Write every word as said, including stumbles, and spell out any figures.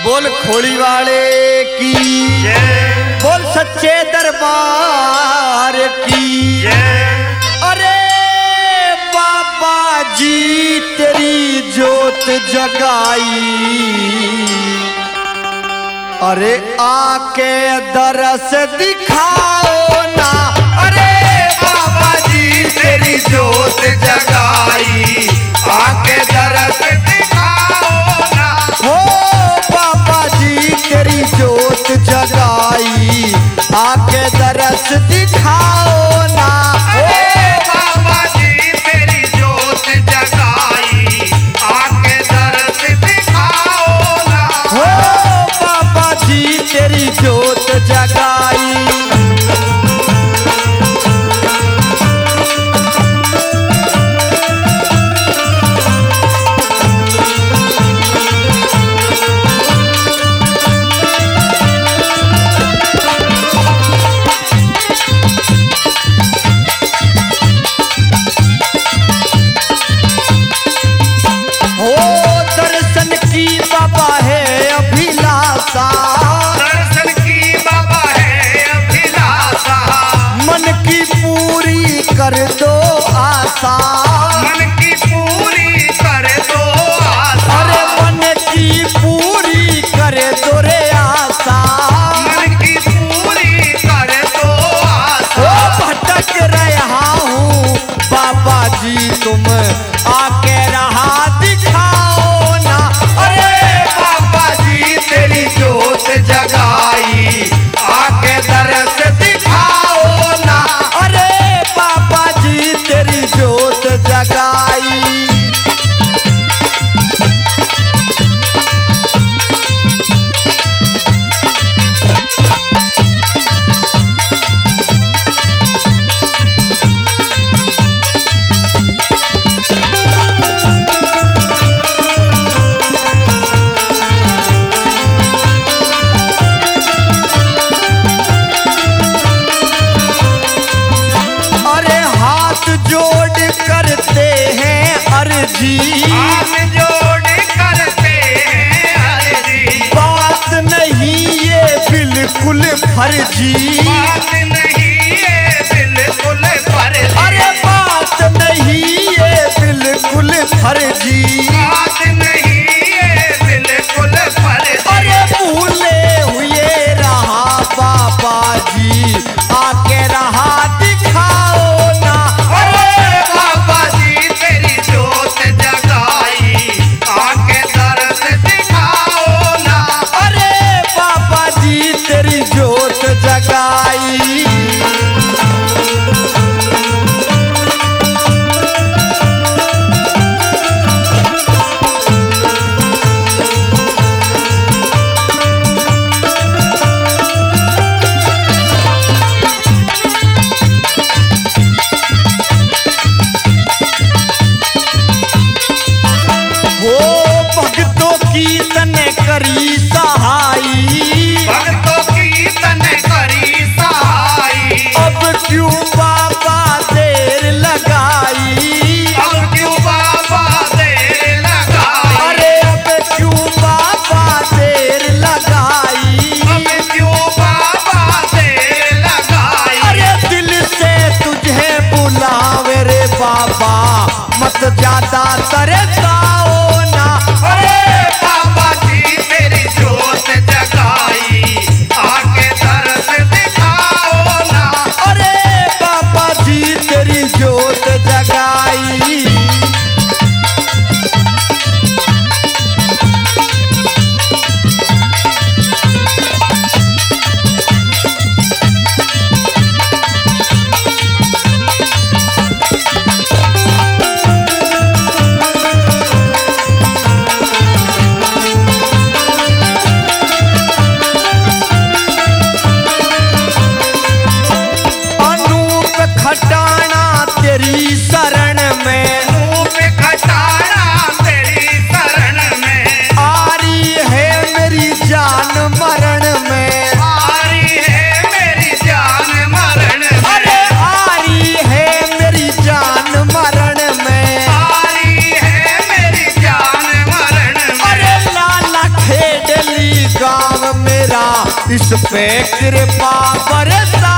बोल खोड़ी वाले की बोल सच्चे दरबार की। अरे बाबा जी तेरी जोत जगाई, अरे आके दरस दिखाओ ना। अरे बाबा जी तेरी जोत जगाई, आके दरस दिखाओ ना। हो बाबा जी तेरी जोत जगाई, आके दरस दिखाओ ना। अरे बाबा जी तेरी जोत जगाई, आके दरस दिखाओ ना। हो बाबा जी तेरी जोत जगाई। दर्शन की बाबा है अभिलाषा, मन की पूरी कर दो आशा। मन की पूरी कर दो आशा। अरे मन की पूरी कर दो रे आशा। मन की पूरी कर दो आशा। ओ भटक रहा हूँ बाबा जी तुम आके रहा दिखाओ ना। अरे बाबा जी तेरी जोत जगाई, आके दरस दिखाओ ना। अरे बाबा जी तेरी जोत जगाई। अरे हाथ जोड़ करते हैं अर्जी, हाथ जोड़ करते हैं अर्जी। बात नहीं ये बिल्कुल फर्जी। बात नहीं ये बिल्कुल फर्जी। अरे बात नहीं ये बिल्कुल फर्जी। बात नहीं ये बिल्कुल फर्जी। अरे भूले हुए रहा बाबा जी, आके रहा दिखाओ ना। अरे बाबा जी तेरी जोत जगाई, आके दरस दिखाओ ना। अरे बाबा जी तेरी जोत जगाई। वो भक्तों की तने करी सहाई, भक्तों की तने करी सहाई। अब क्यों बाबा देर लगाई। अब क्यों बाबा देर लगाई। अरे अब क्यों बाबा देर लगाई। अब क्यों बाबा देर लगाई। अरे दिल से तुझे बुलावे रे बाबा, मत ज्यादा तरसाओ ना। अरे बाबा जी तेरी जोत जगाई, आके दरस दिखाओ ना। अरे बाबा जी तेरी जोत जगाई। इस पे कृपा बरसा